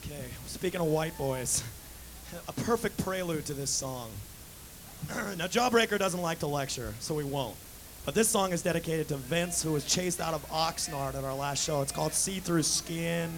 Okay, speaking of white boys, a perfect prelude to this song. Now, Jawbreaker doesn't like to lecture, so we won't. But this song is dedicated to Vince, who was chased out of Oxnard at our last show. It's called See Through Skin.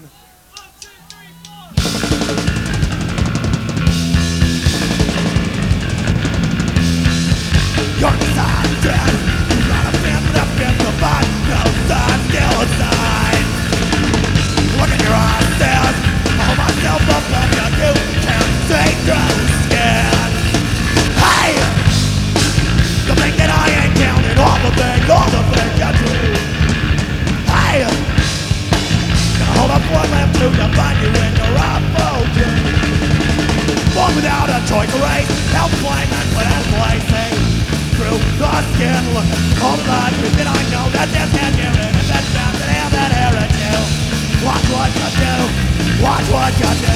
You're inside dead. You're not a fan, but I've been survived. No sign, still inside. Look in your eyes, Dad. I hold myself up on you. Can't see through skin. Hey! You think that I ain't counting all the things you do. Hey! Gonna hold up one left to find you in your awful dream. Born without a choice to race, help playing and put as placing. Through the skin, look, all the lies that I know that this can't hear it. And that's bound to have that heritage. Watch what you do, watch what you do.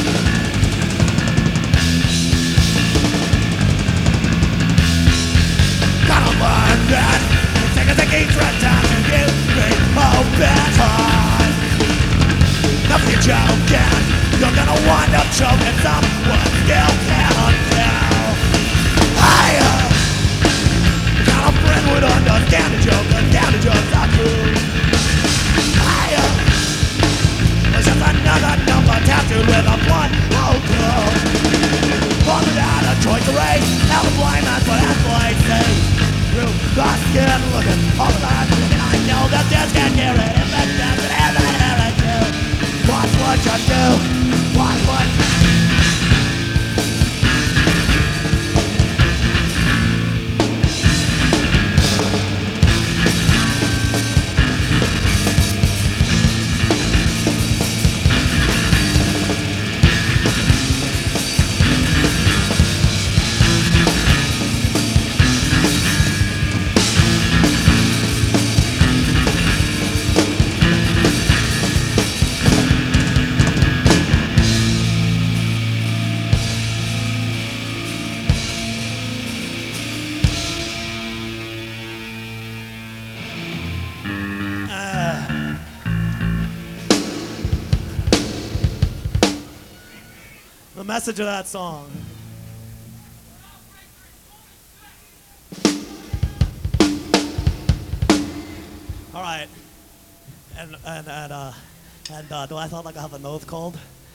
Gotta learn that take a extra time and you be open heart. Nothing you're joking, you're gonna wind up choking someone still can't tell. Hey! Got a friend would understand the joke, understand the joke's not true. Hey! It's just another number tattooed with a blunt logo. Born without a choice to race, now the blind man's what that's like say. Through the skin, looking all the lies, and I know that this can't hear it. If it's just an heritage, watch what you do, watch what you do. The message of that song. All right, and do I sound like I have a nose cold?